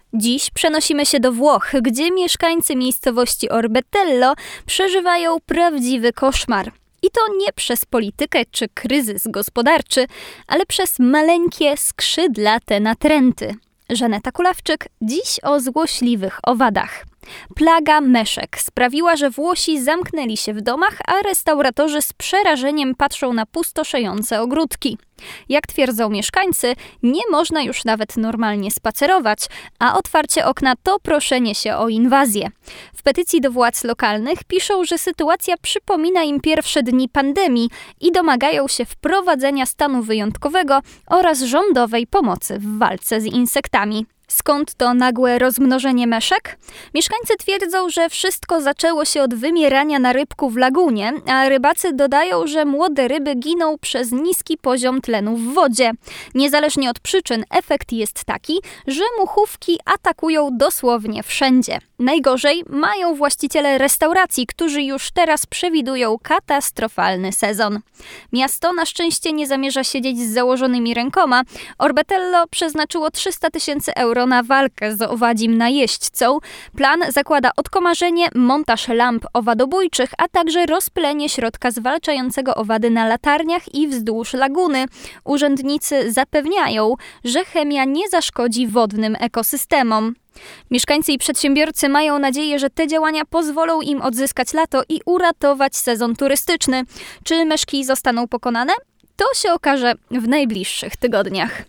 Dziś przenosimy się do Włoch, gdzie mieszkańcy miejscowości Orbetello przeżywają prawdziwy koszmar. I to nie przez politykę czy kryzys gospodarczy, ale przez maleńkie, skrzydlate natręty. Żaneta Kulawczyk dziś o złośliwych owadach. Plaga meszek sprawiła, że Włosi zamknęli się w domach, a restauratorzy z przerażeniem patrzą na pustoszejące ogródki. Jak twierdzą mieszkańcy, nie można już nawet normalnie spacerować, a otwarcie okna to proszenie się o inwazję. W petycji do władz lokalnych piszą, że sytuacja przypomina im pierwsze dni pandemii i domagają się wprowadzenia stanu wyjątkowego oraz rządowej pomocy w walce z insektami. Skąd to nagłe rozmnożenie meszek? Mieszkańcy twierdzą, że wszystko zaczęło się od wymierania na rybku w lagunie, a rybacy dodają, że młode ryby giną przez niski poziom tlenu w wodzie. Niezależnie od przyczyn, efekt jest taki, że muchówki atakują dosłownie wszędzie. Najgorzej mają właściciele restauracji, którzy już teraz przewidują katastrofalny sezon. Miasto na szczęście nie zamierza siedzieć z założonymi rękoma. Orbetello przeznaczyło 300 000 euro na walkę z owadzim najeźdźcą. Plan zakłada odkomarzenie, montaż lamp owadobójczych, a także rozpylenie środka zwalczającego owady na latarniach i wzdłuż laguny. Urzędnicy zapewniają, że chemia nie zaszkodzi wodnym ekosystemom. Mieszkańcy i przedsiębiorcy mają nadzieję, że te działania pozwolą im odzyskać lato i uratować sezon turystyczny. Czy meszki zostaną pokonane? To się okaże w najbliższych tygodniach.